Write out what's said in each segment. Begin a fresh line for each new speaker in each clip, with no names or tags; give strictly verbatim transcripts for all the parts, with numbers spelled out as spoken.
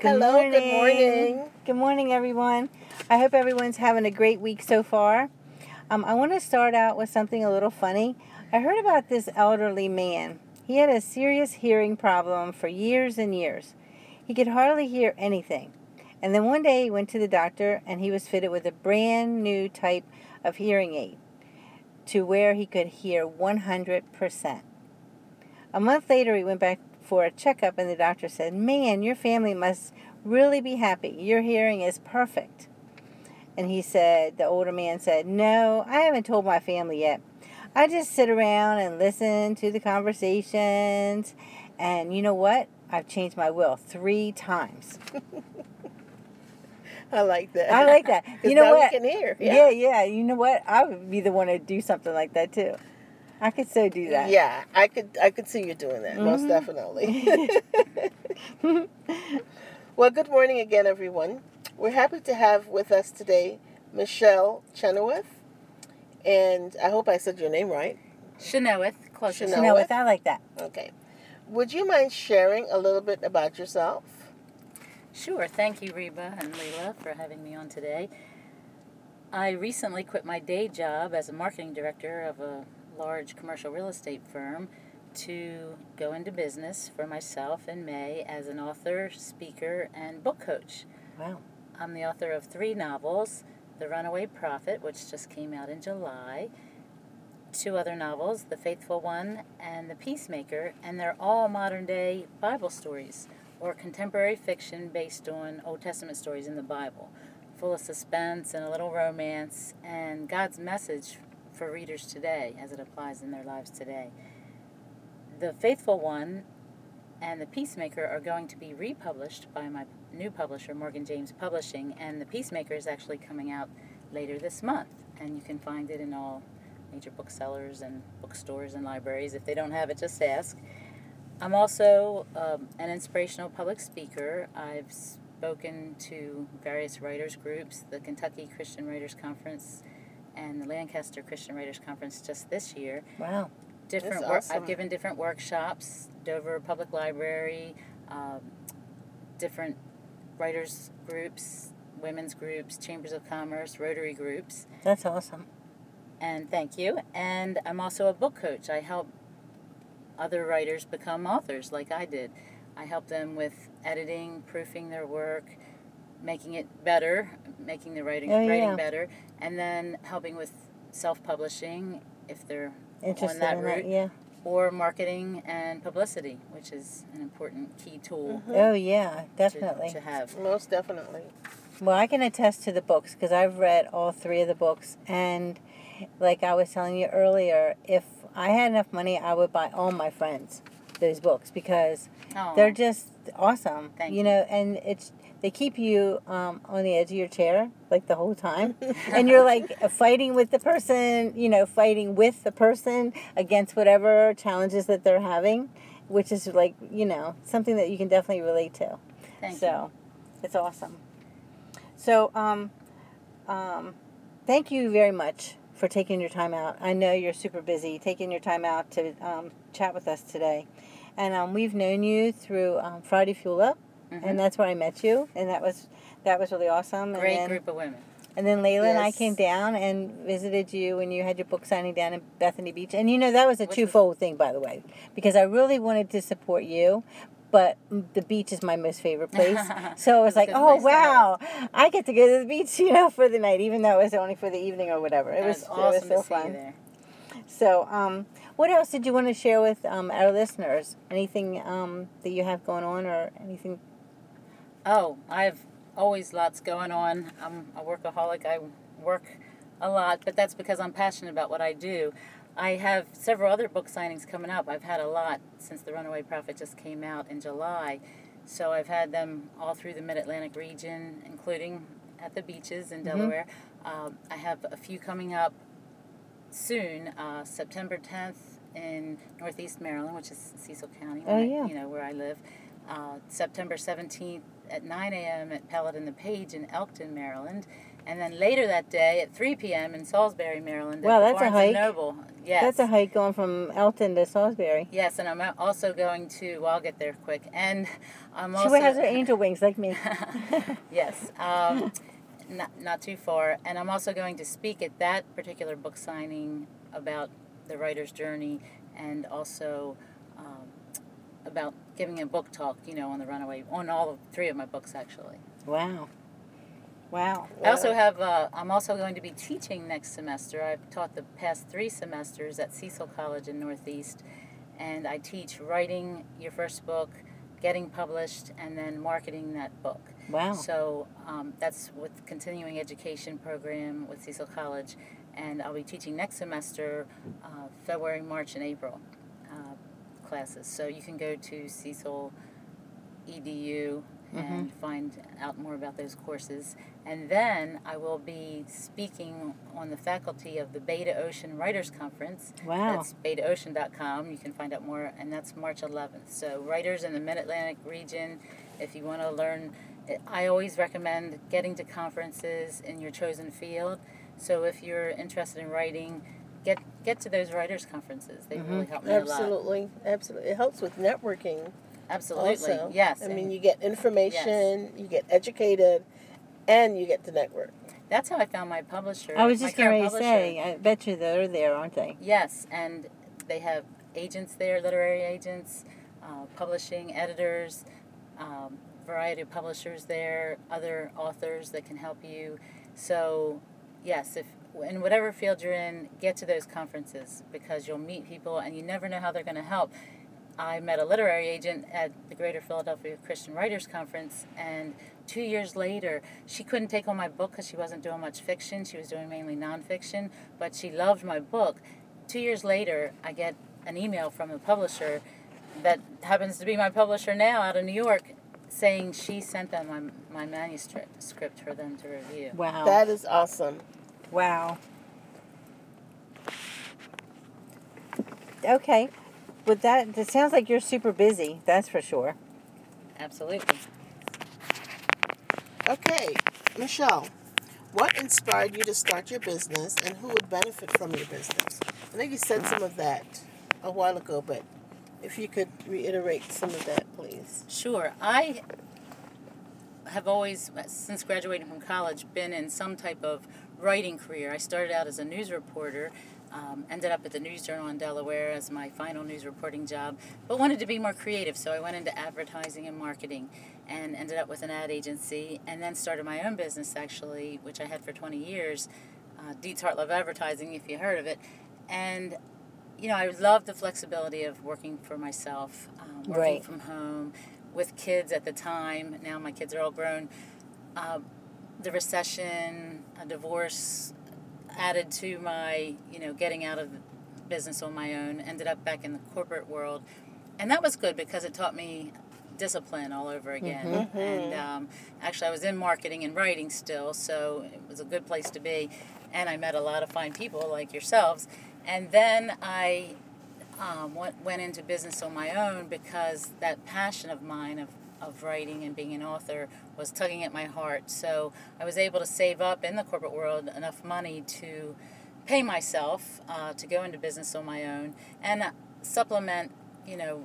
Good
Hello,
morning.
good morning.
Good morning, everyone. I hope everyone's having a great week so far. Um, I want to start out with something a little funny. I heard about this elderly man. He had a serious hearing problem for years and years. He could hardly hear anything. And then one day he went to the doctor and he was fitted with a brand new type of hearing aid to where he could hear one hundred percent. A month later he went back for a checkup and the doctor said, "Man, your family must really be happy. Your hearing is perfect." And he said, the older man said, "No, I haven't told my family yet. I just sit around and listen to the conversations. And you know what? I've changed my will three times."
I like that.
I like that. You know
now
what?
we can hear.
Yeah. yeah, yeah. You know what? I would be the one to do something like that too. I could so do that.
Yeah, I could. I could see you doing that. Mm-hmm. Most definitely. Well, good morning again, everyone. We're happy to have with us today Michelle Chenoweth, and I hope I said your name right.
Chenoweth, close.
Chenoweth, I like that.
Okay. Would you mind sharing a little bit about yourself?
Sure. Thank you, Reba and Leila, for having me on today. I recently quit my day job as a marketing director of a large commercial real estate firm to go into business for myself in May as an author, speaker, and book coach.
Wow.
I'm the author of three novels, The Runaway Prophet, which just came out in July, two other novels, The Faithful One and The Peacemaker, and they're all modern-day Bible stories or contemporary fiction based on Old Testament stories in the Bible, full of suspense and a little romance and God's message for readers today as it applies in their lives today. The Faithful One and The Peacemaker are going to be republished by my new publisher, Morgan James Publishing, and The Peacemaker is actually coming out later this month, and you can find it in all major booksellers and bookstores and libraries. If they don't have it, just ask. I'm also um, an inspirational public speaker. I've spoken to various writers groups, the Kentucky Christian Writers Conference and the Lancaster Christian Writers Conference just this year.
Wow.
Different.
That's
Wor-
awesome.
I've given different workshops, Dover Public Library, um, different writers groups, women's groups, chambers of commerce, Rotary groups.
That's awesome.
And thank you. And I'm also a book coach. I help other writers become authors like I did. I help them with editing, proofing their work, making it better, making the writing
Oh, yeah.
writing better, and then helping with self-publishing if they're
Interested
on that
in
route,
that, yeah.
or marketing and publicity, which is an important key tool
Mhm.
Oh, yeah,
to,
definitely.
to have.
Most definitely.
Well, I can attest to the books because I've read all three of the books. And like I was telling you earlier, if I had enough money, I would buy all my friends those books because
Oh,
they're just awesome.
Thank
you
you.
know, and it's they keep you um, on the edge of your chair like the whole time, and you're like fighting with the person. You know, fighting with the person against whatever challenges that they're having, which is like you know something that you can definitely relate to.
thank
so, it's awesome. So, um, um, thank you very much for taking your time out. I know you're super busy, taking your time out to um, chat with us today. And um, we've known you through um, Friday Fuel Up,
you. Mhm.
and that's where I met you, and that was that was really awesome.
Great
and then,
group of women.
And then Layla and I
Yes.
came down and visited you when you had your book signing down in Bethany Beach. And you know, that was a
Which was-
twofold thing, by the way, because I really wanted to support you, but the beach is my most favorite place. So I was
It's a
like,
good
oh,
place to have.
wow, I get to go to the beach, you know, for the night, even though it was only for the evening or whatever. It
It
was,
was
it
awesome
was so
to see
fun.
you there.
So, um, what else did you want to share with um, our listeners? Anything um, that you have going on or anything?
Oh, I have always lots going on. I'm a workaholic. I work a lot, but that's because I'm passionate about what I do. I have several other book signings coming up. I've had a lot since The Runaway Prophet just came out in July. So I've had them all through the Mid-Atlantic region, including at the beaches in
Mhm.
Delaware. Um, I have a few coming up soon, uh, September tenth in Northeast Maryland, which is Cecil County,
Oh,
when I-
yeah.
you know, where I live. Uh, September seventeenth at nine a.m. at Pellet and the Page in Elkton, Maryland. And then later that day at three p.m. in Salisbury, Maryland.
Wow,
at the
that's a
Barnes and
hike.
Noble. Yes.
That's a hike going from Elton to Salisbury.
Yes, and I'm also going to, well, I'll get there quick. And I'm
She
also...
has her angel wings like me.
Yes. Um, not, not too far. And I'm also going to speak at that particular book signing about the writer's journey, and also um, about giving a book talk, you know, on the Runaway, on all of three of my books, actually.
Wow. Wow.
I also have, uh, I'm also going to be teaching next semester. I've taught the past three semesters at Cecil College in Northeast, and I teach writing your first book, getting published, and then marketing that book.
Wow.
So um, that's with the continuing education program with Cecil College, and I'll be teaching next semester, uh, February, March, and April uh, classes. So you can go to Cecil E D U and
Mm-hmm.
find out more about those courses. And then I will be speaking on the faculty of the Beta Ocean Writers Conference.
Wow.
That's beta ocean dot com. You can find out more, and that's March eleventh. So writers in the Mid-Atlantic region, if you want to learn, I always recommend getting to conferences in your chosen field. So if you're interested in writing, get get to those writers' conferences. They
Mm-hmm.
really help me a lot.
Absolutely, absolutely. It helps with networking.
Absolutely,
Also.
yes.
I
and
mean, you get information, you get educated, and you get to network.
that's how I found my publisher.
I was
my
just going
current
to
publisher.
say, I bet you they're there, aren't they?
Yes, and they have agents there, literary agents, uh, publishing editors, um, variety of publishers there, other authors that can help you. So, yes, if in whatever field you're in, get to those conferences, because you'll meet people and you never know how they're going to help. I met a literary agent at the Greater Philadelphia Christian Writers Conference, and two years later, she couldn't take on my book because she wasn't doing much fiction. She was doing mainly nonfiction, but she loved my book. Two years later, I get an email from the publisher that happens to be my publisher now out of New York, saying she sent them my, my manuscript script for them to review.
Wow.
That is awesome.
Wow. Okay. With that, it sounds like you're super busy. That's for sure.
Absolutely.
Okay, Michelle, what inspired you to start your business, and who would benefit from your business? I know you said some of that a while ago, but if you could reiterate some of that, please.
Sure. I have always, since graduating from college, been in some type of writing career. I started out as a news reporter, um, ended up at the News Journal in Delaware as my final news reporting job, but wanted to be more creative, so I went into advertising and marketing and ended up with an ad agency, and then started my own business, actually, which I had for twenty years, uh, Deeds Heart Love Advertising, if you heard of it. And you know, I love the flexibility of working for myself, um, working
Right.
from home, with kids at the time. Now my kids are all grown. Uh, the recession, a divorce, added to my, you know, getting out of business on my own. Ended up back in the corporate world, and that was good because it taught me discipline all over again.
Mm-hmm.
And um, actually, I was in marketing and writing still, so it was a good place to be. And I met a lot of fine people like yourselves. And then I um, went, went into business on my own because that passion of mine of, of writing and being an author was tugging at my heart. So I was able to save up in the corporate world enough money to pay myself uh, to go into business on my own and supplement, you know,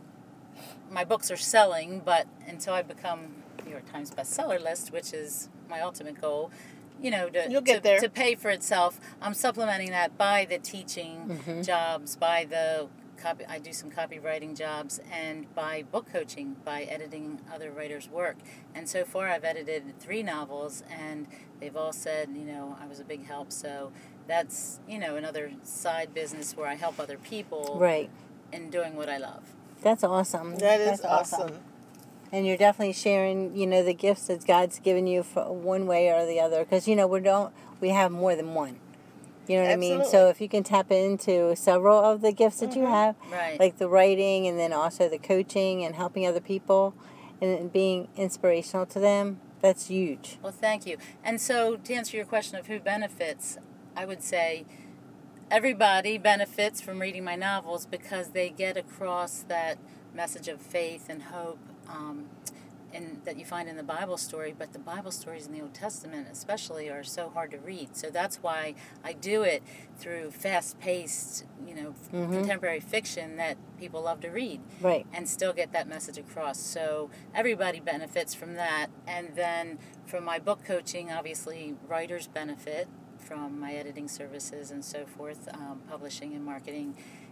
my books are selling, but until I become New York Times bestseller list, which is my ultimate goal, you know, to,
You'll get
to,
there.
to pay for itself, I'm supplementing that by the teaching
Mm-hmm.
jobs, by the copy, I do some copywriting jobs, and by book coaching, by editing other writers' work. And so far I've edited three novels, and they've all said, you know, I was a big help. So that's, you know, another side business where I help other people
Right.
in doing what I love.
That's awesome.
That is
That's
awesome.
And you're definitely sharing, you know, the gifts that God's given you for one way or the other. Because, you know, we don't, we have more than one. You know what I mean?
Absolutely.
So if you can tap into several of the gifts that you
Mhm.
have,
Right.
like the writing and then also the coaching and helping other people and being inspirational to them, that's huge.
Well, thank you. And so to answer your question of who benefits, I would say everybody benefits from reading my novels because they get across that message of faith and hope um, in, that you find in the Bible story, but the Bible stories in the Old Testament especially are so hard to read. So that's why I do it through fast-paced, you know,
Mhm.
contemporary fiction that people love to read.
Right.
And still get that message across. So everybody benefits from that. And then from my book coaching, obviously writers benefit from my editing services and so forth, um, publishing and marketing.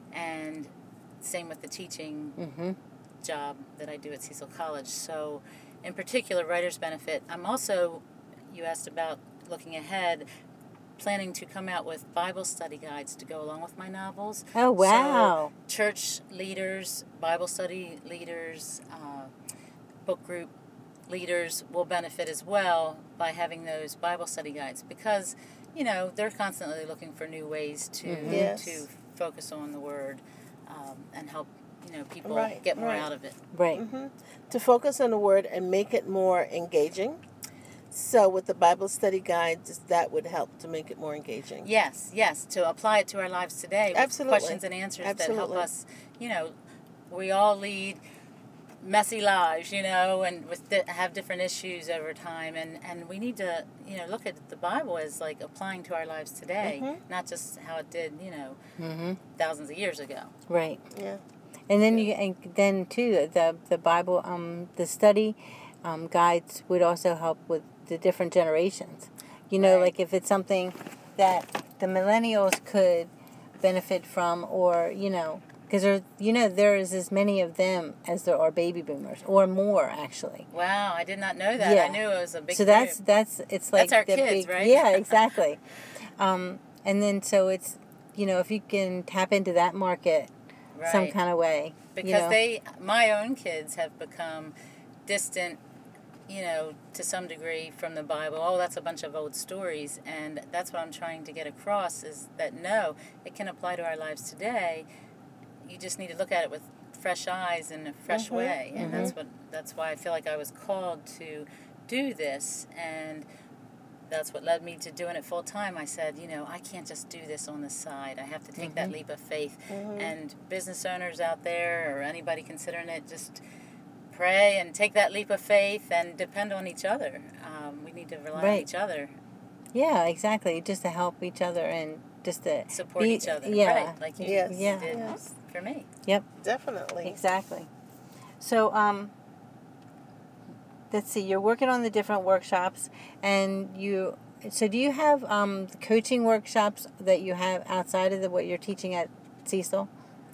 And same with the teaching
Mm-hmm.
job that I do at Cecil College. So in particular, writers benefit. I'm also, you asked about looking ahead, planning to come out with Bible study guides to go along with my novels.
Oh, wow.
So church leaders, Bible study leaders, uh, book group leaders will benefit as well by having those Bible study guides because, you know, they're constantly looking for new ways to
Mhm.
Yes.
to focus on the Word um, and help, you know, people
Right,
get more
right.
out of it.
Right.
hmm To focus on the word and make it more engaging. So with the Bible study guides, that would help to make it more engaging.
Yes, yes, to apply it to our lives today with
Absolutely.
questions and answers that
Absolutely.
help us, you know, we all lead messy lives, you know, and with di- have different issues over time, and, and we need to, you know, look at the Bible as like applying to our lives today,
Mhm.
not just how it did, you know,
Mm-hmm.
thousands of years ago.
Right.
Yeah.
And then you and then too the the Bible um the study um, guides would also help with the different generations. You know,
Right.
like if it's something that the millennials could benefit from, or you know, because there's you know there is as many of them as there are baby boomers, or more actually.
Wow, I did not know that.
Yeah.
I knew it was a big
So that's
group.
that's it's like
That's our
the
kids,
big,
right?
Yeah, exactly. um, and then so it's you know if you can tap into that market
Right.
some kind of way,
because
you know.
they, my own kids have become distant, you know, to some degree from the Bible. Oh, that's a bunch of old stories, and that's what I'm trying to get across is that no, it can apply to our lives today. You just need to look at it with fresh eyes in a fresh
Mhm,
way, and
mhm.
that's what that's why I feel like I was called to do this, and that's what led me to doing it full time. I said, you know, I can't just do this on the side. I have to take that
Mhm.
leap of faith.
Mhm.
And business owners out there or anybody considering it, just pray and take that leap of faith and depend on each other. Um, we need to rely on
Right.
each other,
Yeah, exactly. Just to help each other and just to
support
be-
each other.
Yeah,
Right, like you,
Yes.
you
Yeah.
did
Yes.
for me.
Definitely.
exactly. So, um, let's see. You're working on the different workshops, and you. So, do you have um, coaching workshops that you have outside of the, what you're teaching at Cecil?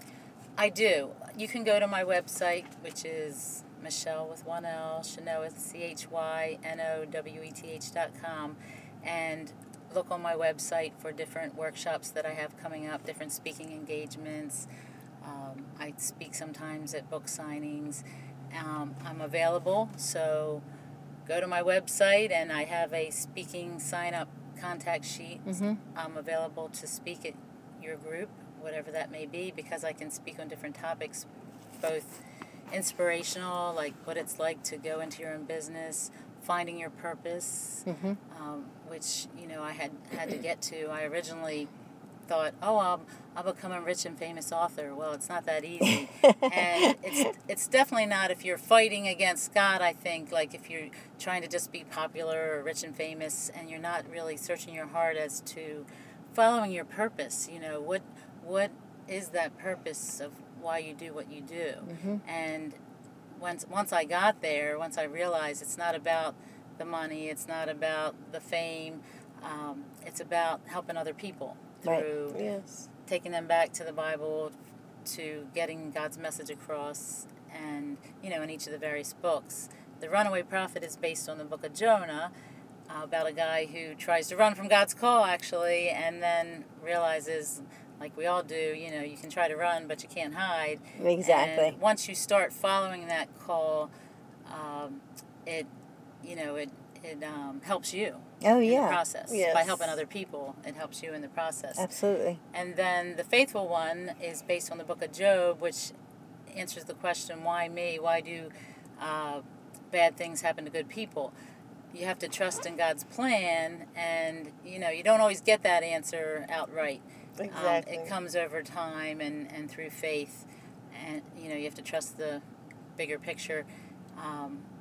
I do. You can go to my website, which is Michelle with one L, Chenoweth, C H Y N O W E T H dot com, and look on my website for different workshops that I have coming up, different speaking engagements. Um, I speak sometimes at book signings. Um, I'm available, so go to my website, and I have a speaking sign-up contact sheet.
Mm-hmm.
I'm available to speak at your group, whatever that may be, because I can speak on different topics, both inspirational, like what it's like to go into your own business, finding your purpose,
Mm-hmm.
um, which, you know, I had, had to get to. I originally thought, oh, I'll, I'll become a rich and famous author. Well, it's not that easy. And it's it's definitely not if you're fighting against God, I think, like if you're trying to just be popular or rich and famous and you're not really searching your heart as to following your purpose, you know, what what is that purpose of why you do what you do?
Mm-hmm.
And once once I got there, once I realized it's not about the money, it's not about the fame, um, it's about helping other people
Right.
through
Yes.
taking them back to the Bible, to getting God's message across, and, you know, in each of the various books. The Runaway Prophet is based on the book of Jonah, uh, about a guy who tries to run from God's call, actually, and then realizes, like we all do, you know, you can try to run, but you can't hide.
Exactly.
And once you start following that call, um, it, you know, it, it um, helps you
Oh,
in the
yeah.
process.
Yes.
By helping other people, it helps you in the process.
Absolutely.
And then the faithful one is based on the book of Job, which answers the question, why me? Why do uh, bad things happen to good people? You have to trust in God's plan, and, you know, you don't always get that answer outright.
Exactly.
Um, it comes over time and, and through faith, and, you know, you have to trust the bigger picture. Um,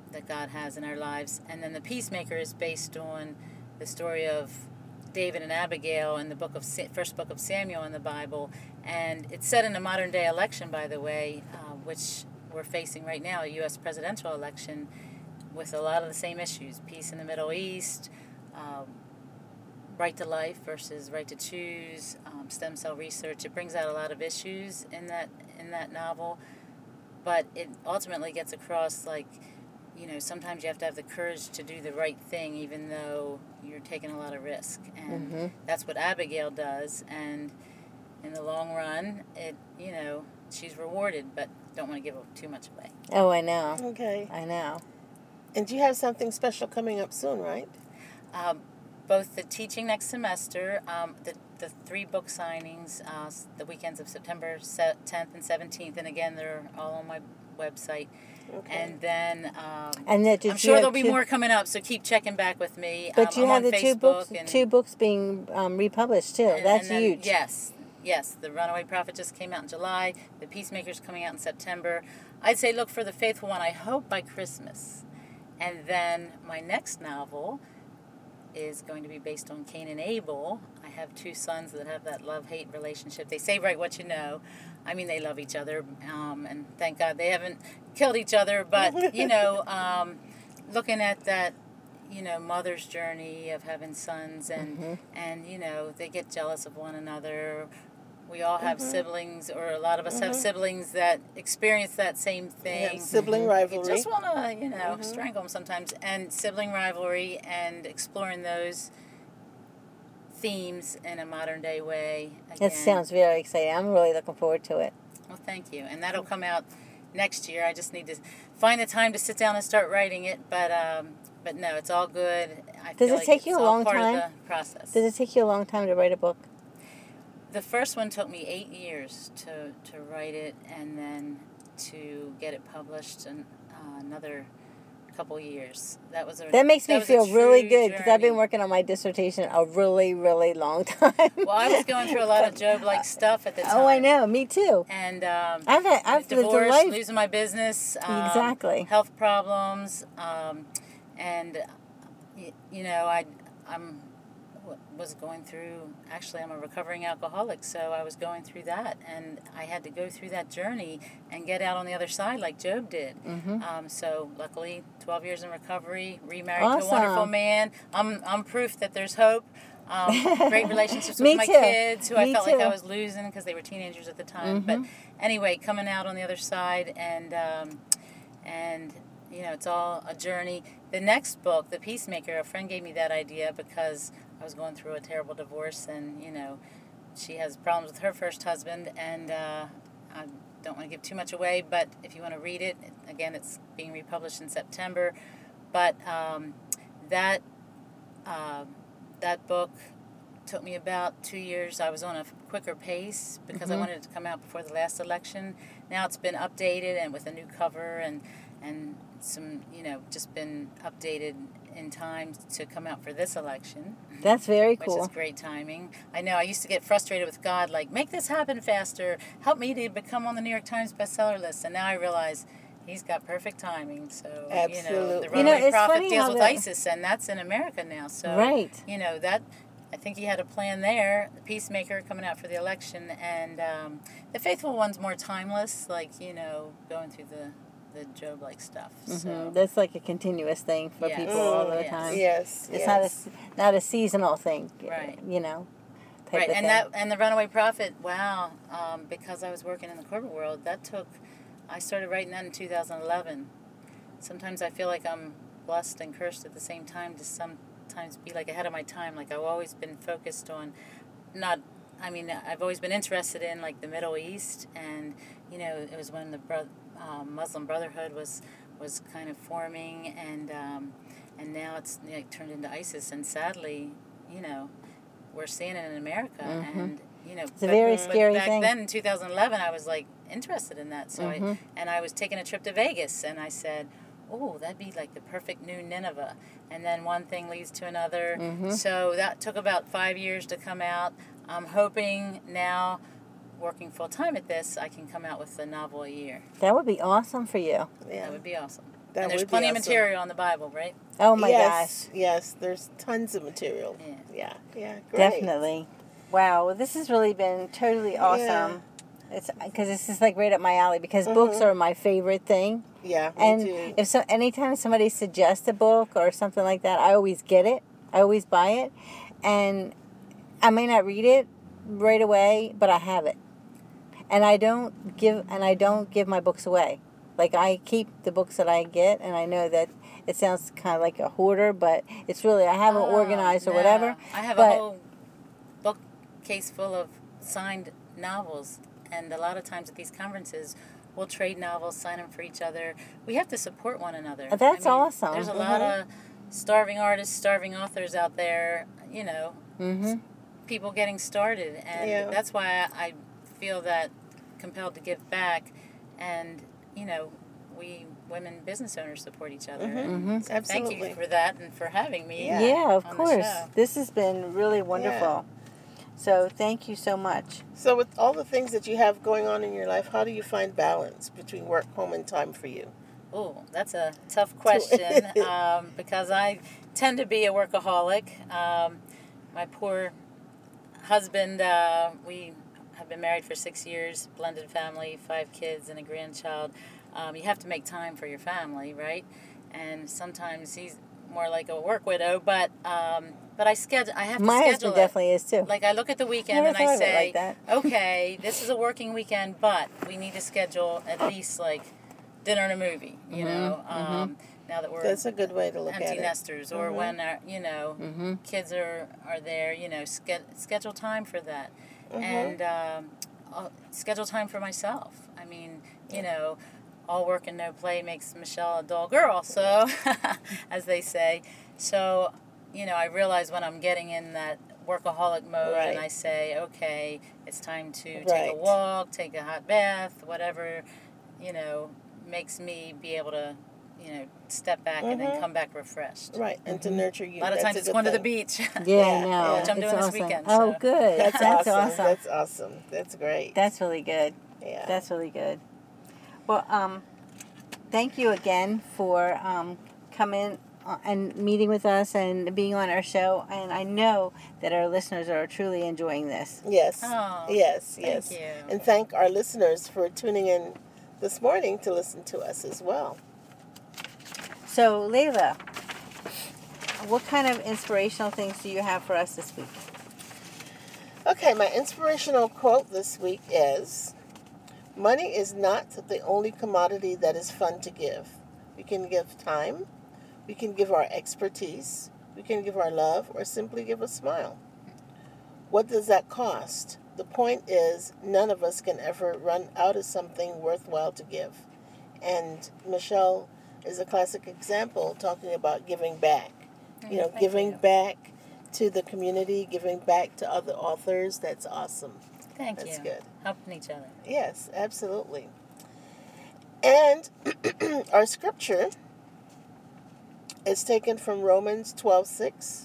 that God has in our lives. And then The Peacemaker is based on the story of David and Abigail in the book of first book of Samuel in the Bible. And it's set in a modern day election, by the way, uh, which we're facing right now, a U S presidential election, with a lot of the same issues: peace in the Middle East, um, right to life versus right to choose, um, stem cell research. It brings out a lot of issues in that in that novel, but it ultimately gets across, like, you know, sometimes you have to have the courage to do the right thing, even though you're taking a lot of risk, and
Mm-hmm.
that's what Abigail does. And in the long run, it you know she's rewarded, but don't want to give too much away.
Oh, I know.
Okay.
I know.
And you have something special coming up soon, right?
Um, both the teaching next semester, um, the the three book signings, uh, s- the weekends of September tenth and seventeenth, and again, they're all on my website.
Okay.
And then um,
And that did
I'm
you
sure
have
there'll be
two-
more coming up, so keep checking back with me.
But
um,
you
I'm
have
on
the two
Facebook
books,
and,
two books being um, republished too.
and-
That's
and then-
huge.
Yes, yes. The Runaway Prophet just came out in July. The Peacemaker's coming out in September. I'd say look for The Faithful One, I hope by Christmas. And then my next novel is going to be based on Cain and Abel. I have two sons that have that love-hate relationship. They say write what you know. I mean, they love each other, um, and thank God they haven't killed each other. But, you know, um, looking at that, you know, mother's journey of having sons, and,
Mhm.
and you know, they get jealous of one another. We all have
Mhm.
siblings, or a lot of us have
Mhm.
siblings that experience that same
You
thing.
have sibling
Mhm.
You
rivalry.
just want to, you know,
Mhm.
strangle them sometimes. And sibling rivalry and exploring those themes in a modern day way. Again.
It sounds very exciting. I'm really looking forward to it.
Well, thank you. And that'll come out next year. I just need to find the time to sit down and start writing it. But um, but no, it's all good. I
Does
feel
it
like
take
it's
you a
all
long
part
time?
of the process.
Does it take you a long time to write a book?
The first one took me eight years to, to write it, and then to get it published, and uh, another couple years. That was a
That makes me
was a
feel really
true
good because I've been
journey.
working on my dissertation a really, really long time.
Well, I was going through a lot of Job-like stuff at the time.
Oh, I know. Me too.
And um,
I've had, I've lived a
divorce,
life.
losing my business, um,
Exactly.
health problems, um, and y- you know, I I'm w- was going through. Actually, I'm a recovering alcoholic, so I was going through that, and I had to go through that journey and get out on the other side like Job did.
Mm-hmm.
Um, so luckily, twelve years in recovery, remarried
Awesome.
to a wonderful man. I'm I'm proof that there's hope. Um, great relationships
Me
with my
too.
kids, who I
Me
felt like I
too.
was losing because they were teenagers at the time.
Mhm.
But anyway, coming out on the other side, and um, and you know, it's all a journey. The next book, The Peacemaker, a friend gave me that idea because I was going through a terrible divorce, and you know, she has problems with her first husband, and uh, I don't want to give too much away, but if you want to read it, again, it's being republished in September. But um, that uh, that book took me about two years. I was on a quicker pace because
Mhm.
I wanted it to come out before the last election. Now it's been updated and with a new cover and and some, you know, just been updated in time to come out for this election.
That's very
Which
cool.
is great timing. I know I used to get frustrated with God, like, make this happen faster. Help me to become on the New York Times bestseller list. And now I realize He's got perfect timing. So, you know, the
Absolutely.
Runaway
You know, it's
Prophet
funny
deals
how
with
the-
ISIS, and that's in America now. So,
Right.
you know, that, I think he had a plan there. The Peacemaker coming out for the election. And um, the Faithful One's more timeless, like, you know, going through the, the Job-like stuff.
hmm
So,
That's like a continuous thing for
Yes.
people all the
Yes.
time.
Yes.
It's
yes.
not a s- not a seasonal thing.
Right.
You know. type
right,
of
and
thing.
that and the Runaway Prophet, wow, um, because I was working in the corporate world, that took, I started writing that in two thousand eleven. Sometimes I feel like I'm blessed and cursed at the same time to sometimes be like ahead of my time. Like I've always been focused on, not, I mean, I've always been interested in like the Middle East, and you know, it was when the bro- um, Muslim Brotherhood was was kind of forming, and um, and now it's like turned into ISIS, and sadly, you know, we're seeing it in America,
Mhm.
and you know,
It's a very
but
scary
back
thing.
then in two thousand eleven, I was like interested in that, so
Mhm.
I and I was taking a trip to Vegas, and I said, "Oh, that'd be like the perfect new Nineveh," and then one thing leads to another.
Mhm.
So that took about five years to come out. I'm hoping now, working full time at this, I can come out with a novel a year.
That would be awesome for you.
That
Yeah.
would be awesome.
That
and there's
would be
plenty of
awesome.
material on the Bible, right?
Oh my
yes,
gosh.
Yes, there's tons of material.
Yeah.
Yeah, yeah, great.
Definitely. Wow. Well, this has really been totally awesome. It's because this is like right up my alley because
Mhm.
books are my favorite thing.
Yeah, me
And
too.
if so, anytime somebody suggests a book or something like that, I always get it. I always buy it, and I may not read it right away, but I have it. And I don't give and I don't give my books away. Like I keep the books that I get, and I know that it sounds kind of like a hoarder, but it's really I haven't
Oh,
organized or
no.
whatever.
I have
but-
a whole bookcase full of signed novels, and a lot of times at these conferences, we'll trade novels, sign them for each other. We have to support one another.
Oh, that's
I mean,
awesome.
There's a lot
Mhm.
of starving artists, starving authors out there. You know,
Mm-hmm.
people getting started, and
Yeah.
that's why I, I feel that compelled to give back, and you know, we women business owners support each other.
Mhm.
And
Mhm.
so
Absolutely.
thank you for that and for having me.
Yeah.
Yeah, of
on the
course.
show.
This has been really wonderful. So thank you so much.
So, with all the things that you have going on in your life, how do you find balance between work, home, and time for you?
Oh, that's a tough question um, because I tend to be a workaholic. Um, my poor husband, uh, we have been married for six years, blended family, five kids, and a grandchild. Um, you have to make time for your family, right? And sometimes he's more like a work widow, but um, but I schedule. I have to
My
schedule
husband
it.
definitely is too.
Like I look at the weekend
Never
and
thought
I
of it
say,
like that.
okay, this is a working weekend, but we need to schedule at least like dinner and a movie. You
Mhm,
know,
mhm.
um, now that we're
That's a good way to look
empty
at it.
nesters, or
Mhm.
when our, you know
Mm-hmm.
kids are are there, you know, ske- schedule time for that,
Mhm.
and um, I'll schedule time for myself. I mean, you know. All work and no play makes Michelle a dull girl, so as they say. So, you know, I realize when I'm getting in that workaholic mode,
Right.
and I say, okay, it's time to take
Right.
a walk, take a hot bath, whatever, you know, makes me be able to, you know, step back and then
Mhm.
come back refreshed.
Right, and to
Mhm.
nurture you.
A lot of
That's
times
a
it's
good
going to the
thing.
beach.
Yeah,
Yeah,
I know.
yeah.
Which I'm
It's
doing this
awesome.
weekend,
Oh,
so.
good.
That's,
That's
awesome.
awesome.
That's awesome. That's great.
That's really good.
yeah.
That's really good. Well, um, thank you again for um, coming uh, and meeting with us and being on our show. And I know that our listeners are truly enjoying this.
Yes.
Oh,
yes.
thank
Yes.
you.
And thank our listeners for tuning in this morning to listen to us as well.
So, Layla, what kind of inspirational things do you have for us this week?
Okay, my inspirational quote this week is, money is not the only commodity that is fun to give. We can give time, we can give our expertise, we can give our love, or simply give a smile. What does that cost? The point is, none of us can ever run out of something worthwhile to give. And Michelle is a classic example talking about giving back. You know,
Thank
giving
you.
back to the community, giving back to other authors. That's awesome.
Thank
That's
you.
good.
Helping each other.
Yes, absolutely. And our scripture is taken from Romans twelve six.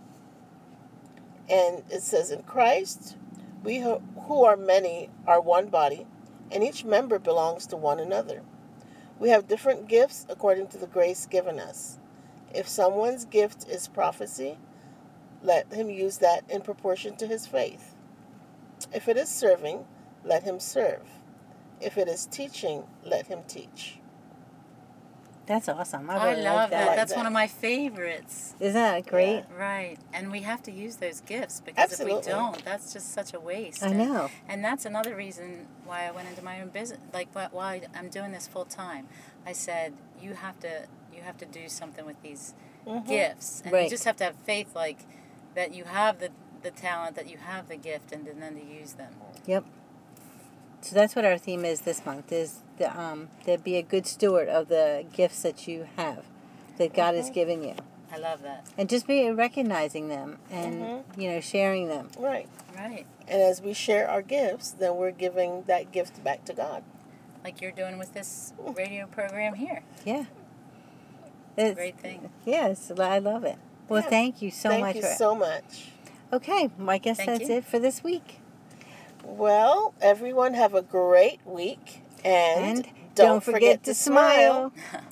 And it says, in Christ, we who who are many are one body, and each member belongs to one another. We have different gifts according to the grace given us. If someone's gift is prophecy, let him use that in proportion to his faith. If it is serving, let him serve. If it is teaching, let him teach.
That's awesome. I,
I
really
love
like
that.
that.
That's
that.
one of my favorites.
Isn't that great?
Right. And we have to use those gifts because if
Absolutely.
we don't, that's just such a waste.
I
And-
know.
And that's another reason why I went into my own business, like wh- why I'm doing this full time. I said, you have to you have to do something with these
Mhm.
gifts. And
Right.
you just have to have faith, like, that you have the, the talent, that you have the gift, and then to use them.
Yep. So that's what our theme is this month: is the um, to be a good steward of the gifts that you have, that God has
Mhm.
given you,
I love that.
and just be recognizing them and
Mhm.
you know sharing them.
Right.
Right.
And as we share our gifts, then we're giving that gift back to God.
Like you're doing with this radio program here.
Yeah.
It's a
It's,
great thing.
Yes, I love it. Well,
Yeah.
thank you so
Thank
much
you
for
so much.
Okay, well, I guess
Thank
that's
you.
it for this week.
Well, everyone have a great week. And,
And don't forget to smile.